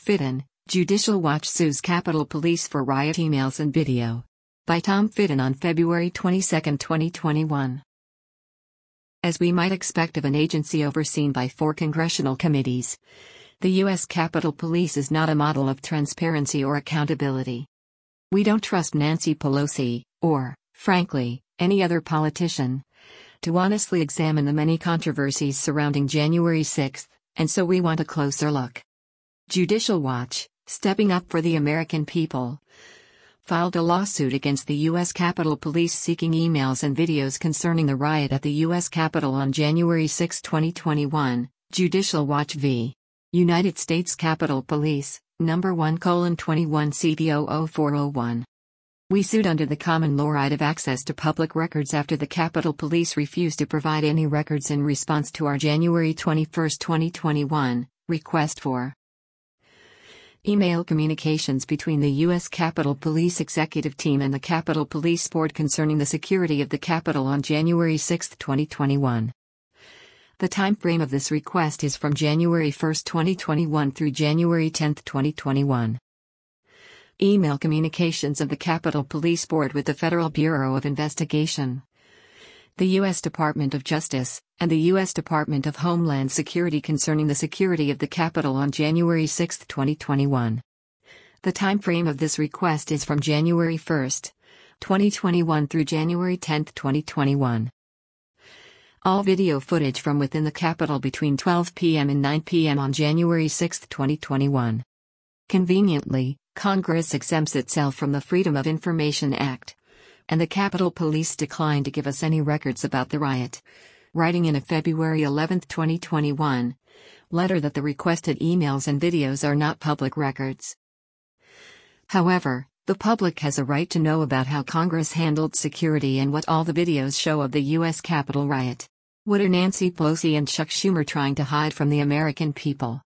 Fitton, Judicial Watch sues Capitol Police for riot emails and video. By Tom Fitton on February 22, 2021. As we might expect of an agency overseen by 4 congressional committees, the U.S. Capitol Police is not a model of transparency or accountability. We don't trust Nancy Pelosi, or, frankly, any other politician, to honestly examine the many controversies surrounding January 6, and so we want a closer look. Judicial Watch, stepping up for the American people, filed a lawsuit against the U.S. Capitol Police seeking emails and videos concerning the riot at the U.S. Capitol on January 6, 2021, Judicial Watch v. United States Capitol Police, No. 1:21 CD00401. We sued under the common law right of access to public records after the Capitol Police refused to provide any records in response to our January 21, 2021, request for email communications between the U.S. Capitol Police Executive Team and the Capitol Police Board concerning the security of the Capitol on January 6, 2021. The time frame of this request is from January 1, 2021 through January 10, 2021. Email communications of the Capitol Police Board with the Federal Bureau of Investigation, the U.S. Department of Justice, and the U.S. Department of Homeland Security concerning the security of the Capitol on January 6, 2021. The time frame of this request is from January 1, 2021 through January 10, 2021. All video footage from within the Capitol between 12 p.m. and 9 p.m. on January 6, 2021. Conveniently, Congress exempts itself from the Freedom of Information Act, and the Capitol Police declined to give us any records about the riot, writing in a February 11, 2021, letter that the requested emails and videos are not public records. However, the public has a right to know about how Congress handled security and what all the videos show of the U.S. Capitol riot. What are Nancy Pelosi and Chuck Schumer trying to hide from the American people?